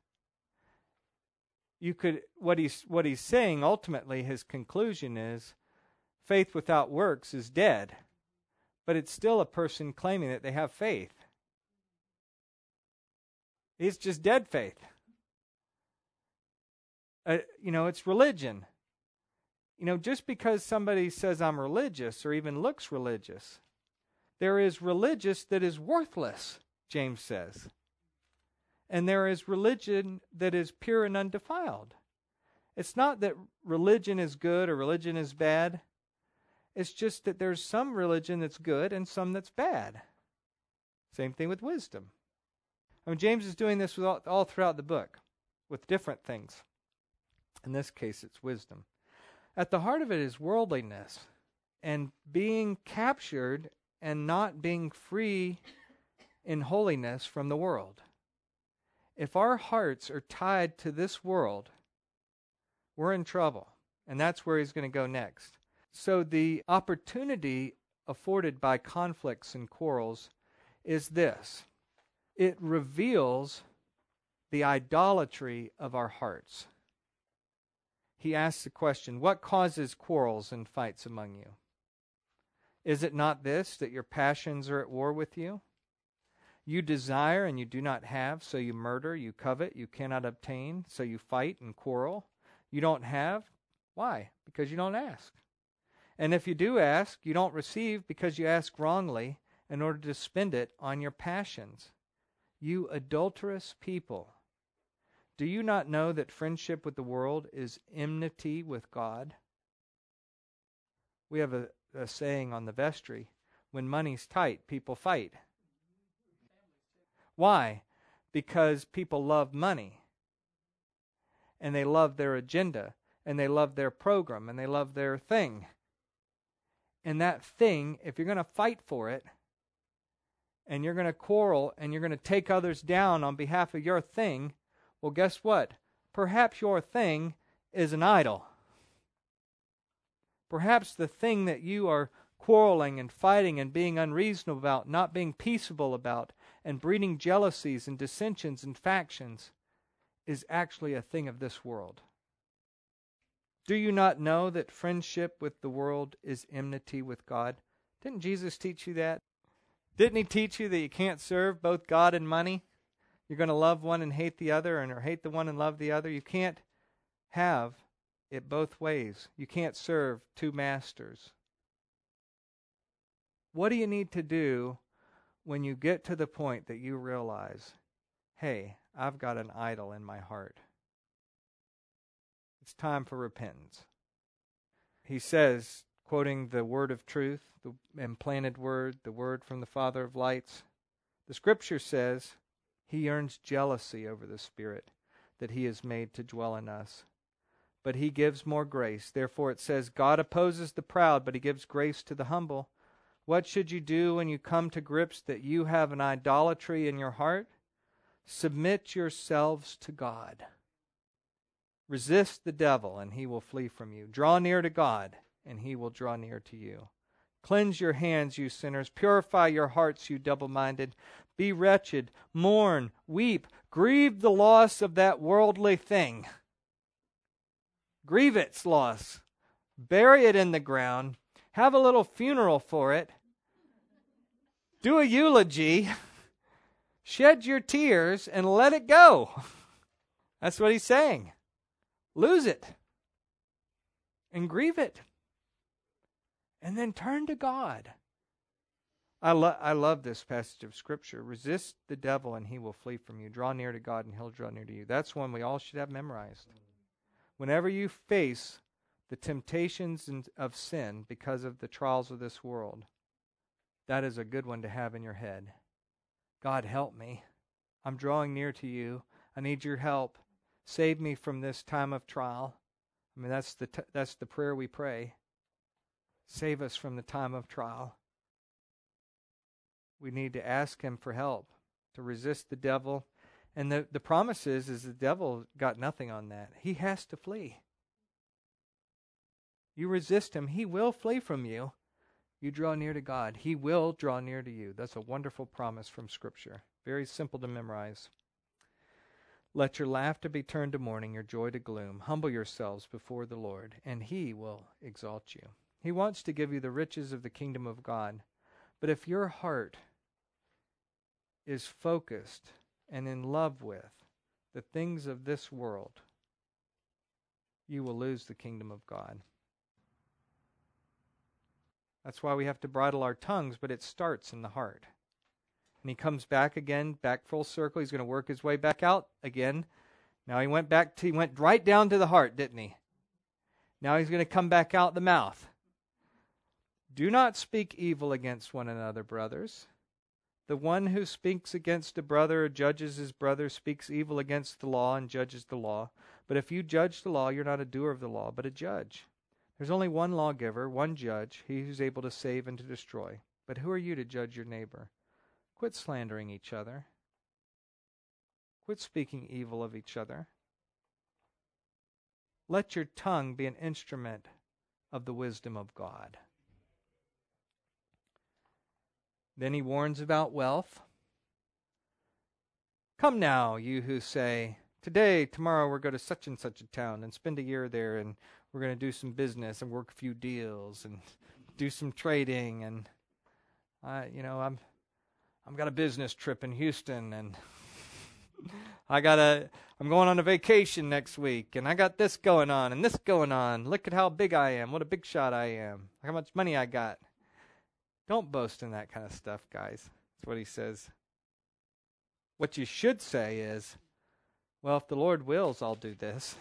What he's saying ultimately, his conclusion is, faith without works is dead. But it's still a person claiming that they have faith. It's just dead faith. It's religion. Just because somebody says I'm religious or even looks religious, there is religious that is worthless, James says. And there is religion that is pure and undefiled. It's not that religion is good or religion is bad. It's just that there's some religion that's good and some that's bad. Same thing with wisdom. James is doing this all throughout the book with different things. In this case, it's wisdom. At the heart of it is worldliness and being captured and not being free in holiness from the world. If our hearts are tied to this world, we're in trouble. And that's where he's going to go next. So the opportunity afforded by conflicts and quarrels is this. It reveals the idolatry of our hearts. He asks the question, what causes quarrels and fights among you? Is it not this, that your passions are at war with you? You desire and you do not have, so you murder, you covet, you cannot obtain, so you fight and quarrel. You don't have. Why? Because you don't ask. And if you do ask, you don't receive because you ask wrongly in order to spend it on your passions. You adulterous people. Do you not know that friendship with the world is enmity with God? We have a saying on the vestry, When money's tight, people fight. Why? Because people love money. And they love their agenda. And they love their program. And they love their thing. And that thing, if you're going to fight for it, and you're going to quarrel, and you're going to take others down on behalf of your thing, well, guess what? Perhaps your thing is an idol. Perhaps the thing that you are quarreling and fighting and being unreasonable about, not being peaceable about, and breeding jealousies and dissensions and factions is actually a thing of this world. Do you not know that friendship with the world is enmity with God? Didn't Jesus teach you that? Didn't he teach you that you can't serve both God and money? You're going to love one and hate the other, or hate the one and love the other. You can't have it both ways. You can't serve two masters. What do you need to do when you get to the point that you realize, hey, I've got an idol in my heart? It's time for repentance. He says, quoting the word of truth, the implanted word, the word from the Father of lights, the Scripture says he earns jealousy over the Spirit that he has made to dwell in us. But he gives more grace. Therefore it says, God opposes the proud, but he gives grace to the humble. What should you do when you come to grips that you have an idolatry in your heart? Submit yourselves to God. Resist the devil, and he will flee from you. Draw near to God, and he will draw near to you. Cleanse your hands, you sinners. Purify your hearts, you double-minded. Be wretched, mourn, weep, grieve the loss of that worldly thing. Grieve its loss. Bury it in the ground. Have a little funeral for it. Do a eulogy. Shed your tears and let it go. That's what he's saying. Lose it. And grieve it. And then turn to God. I love this passage of Scripture. Resist the devil and he will flee from you. Draw near to God and he'll draw near to you. That's one we all should have memorized. Whenever you face the temptations of sin because of the trials of this world, that is a good one to have in your head. God, help me. I'm drawing near to you. I need your help. Save me from this time of trial. I mean, that's the prayer we pray. Save us from the time of trial. We need to ask him for help, to resist the devil. And the promise is the devil got nothing on that. He has to flee. You resist him, he will flee from you. You draw near to God, he will draw near to you. That's a wonderful promise from Scripture. Very simple to memorize. Let your laughter be turned to mourning, your joy to gloom. Humble yourselves before the Lord, and he will exalt you. He wants to give you the riches of the kingdom of God. But if your heart is focused and in love with the things of this world, you will lose the kingdom of God. That's why we have to bridle our tongues, but it starts in the heart. And he comes back again, back full circle. He's going to work his way back out again. Now he went right down to the heart, didn't he? Now he's going to come back out the mouth. Do not speak evil against one another, brothers. The one who speaks against a brother or judges his brother speaks evil against the law and judges the law. But if you judge the law, you're not a doer of the law, but a judge. There's only one lawgiver, one judge, he who's able to save and to destroy. But who are you to judge your neighbor? Quit slandering each other. Quit speaking evil of each other. Let your tongue be an instrument of the wisdom of God. Then he warns about wealth. Come now, you who say, today, tomorrow, we're going to such and such a town and spend a year there, and we're going to do some business and work a few deals and do some trading. And I've got a business trip in Houston, and I'm going on a vacation next week, and I got this going on and this going on. Look at how big I am. What a big shot I am. How much money I got. Don't boast in that kind of stuff, guys. That's what he says. What you should say is, well, if the Lord wills, I'll do this.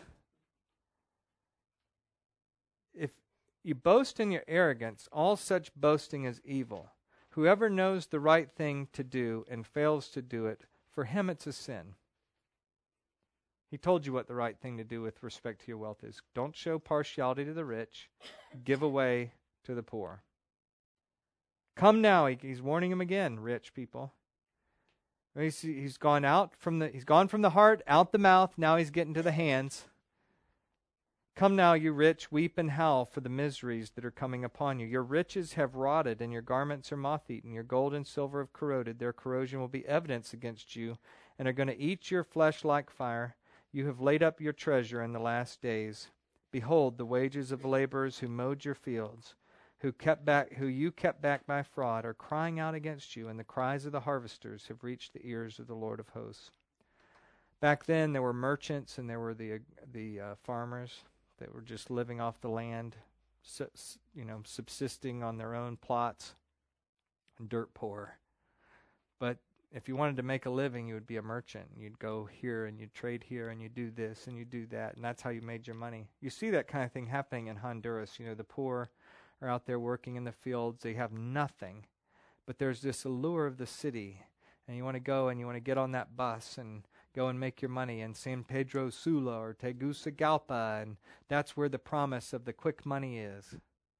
If you boast in your arrogance, all such boasting is evil. Whoever knows the right thing to do and fails to do it, for him it's a sin. He told you what the right thing to do with respect to your wealth is. Don't show partiality to the rich. Give away to the poor. Come now, he's warning them again, rich people. He's gone from the heart, out the mouth, now he's getting to the hands. Come now, you rich, weep and howl for the miseries that are coming upon you. Your riches have rotted, and your garments are moth-eaten. Your gold and silver have corroded. Their corrosion will be evidence against you, and are going to eat your flesh like fire. You have laid up your treasure in the last days. Behold, the wages of the laborers who mowed your fields, who you kept back by fraud, are crying out against you, and the cries of the harvesters have reached the ears of the Lord of hosts. Back then, there were merchants, and there were the farmers that were just living off the land, subsisting on their own plots, and dirt poor. But if you wanted to make a living, you would be a merchant. You'd go here, and you'd trade here, and you'd do this, and you'd do that, and that's how you made your money. You see that kind of thing happening in Honduras. The poor are out there working in the fields. They have nothing, but there's this allure of the city, and you want to go and you want to get on that bus and go and make your money in San Pedro Sula or Tegucigalpa, and that's where the promise of the quick money is.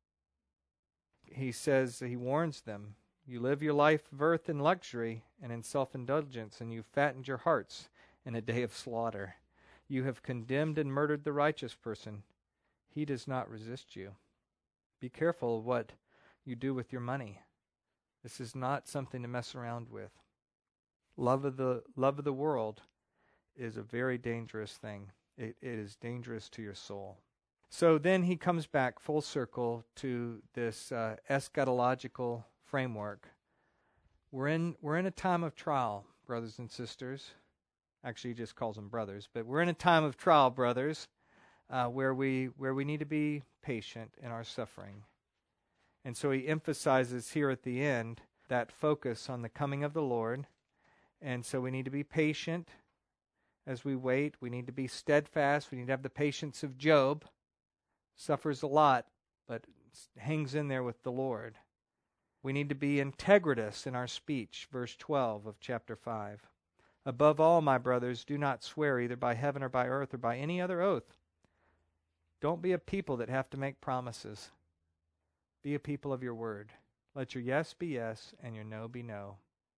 He says, he warns them, you live your life of earth in luxury and in self-indulgence, and you fattened your hearts in a day of slaughter. You have condemned and murdered the righteous person. He does not resist you. Be careful of what you do with your money. This is not something to mess around with. Love of the world is a very dangerous thing. It is dangerous to your soul. So then he comes back full circle to this eschatological framework. We're in a time of trial, brothers and sisters. Actually, he just calls them brothers, but we're in a time of trial, brothers, where we need to be patient in our suffering. And so he emphasizes here at the end that focus on the coming of the Lord. And so we need to be patient as we wait. We need to be steadfast. We need to have the patience of Job. Suffers a lot, but hangs in there with the Lord. We need to be integritous in our speech, verse 12 of chapter 5. Above all, my brothers, do not swear either by heaven or by earth or by any other oath. Don't be a people that have to make promises. Be a people of your word. Let your yes be yes and your no be no.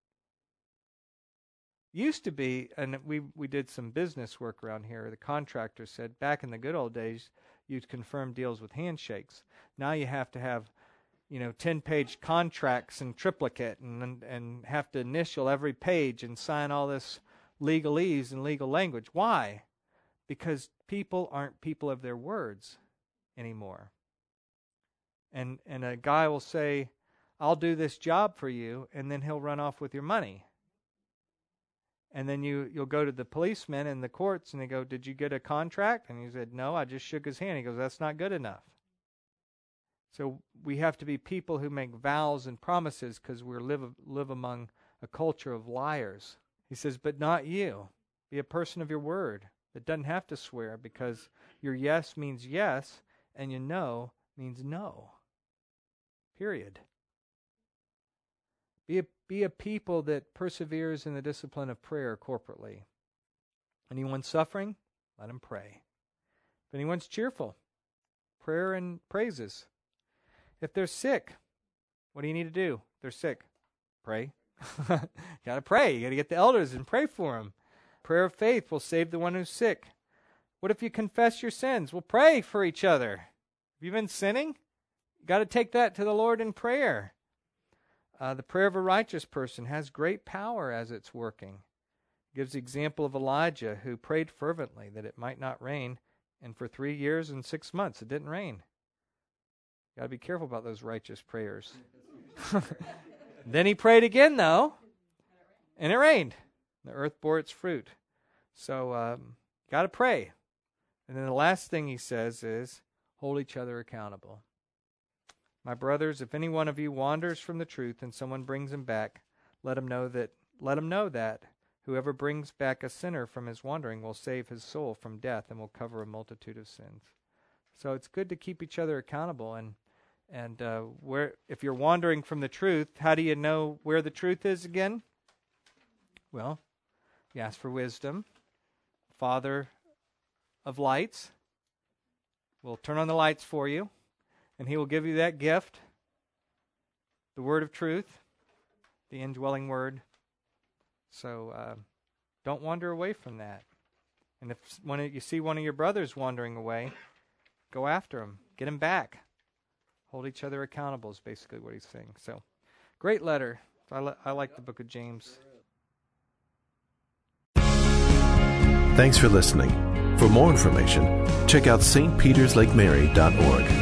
Used to be, and we did some business work around here, the contractor said back in the good old days, you'd confirm deals with handshakes. Now you have to have 10-page contracts in triplicate and have to initial every page and sign all this legalese and legal language. Why? Because people aren't people of their words anymore. And a guy will say, I'll do this job for you, and then he'll run off with your money. And then you'll go to the policeman in the courts, and they go, did you get a contract? And he said, no, I just shook his hand. He goes, that's not good enough. So we have to be people who make vows and promises because we live among a culture of liars. He says, but not you. Be a person of your word that doesn't have to swear, because your yes means yes and your no means no. Period. Be a people that perseveres in the discipline of prayer corporately. Anyone suffering, let him pray. If anyone's cheerful, prayer and praises. If they're sick, what do you need to do? If they're sick, pray. Got to pray. You got to get the elders and pray for them. Prayer of faith will save the one who's sick. What if you confess your sins? Well, pray for each other. Have you been sinning? You got to take that to the Lord in prayer. The prayer of a righteous person has great power as it's working. It gives the example of Elijah, who prayed fervently that it might not rain, and for 3 years and 6 months it didn't rain. Got to be careful about those righteous prayers. Then he prayed again, though, and it rained. The earth bore its fruit. So, got to pray. And then the last thing he says is, hold each other accountable. My brothers, if any one of you wanders from the truth and someone brings him back, let him know that whoever brings back a sinner from his wandering will save his soul from death and will cover a multitude of sins. So it's good to keep each other accountable, And if you're wandering from the truth, how do you know where the truth is again? Well, you ask for wisdom. Father of lights will turn on the lights for you, and he will give you that gift, the word of truth, the indwelling word. So don't wander away from that. And if you see one of your brothers wandering away, go after him. Get him back. Hold each other accountable is basically what he's saying. So, great letter. I like the book of James. Thanks for listening. For more information, check out stpeterslakemary.org.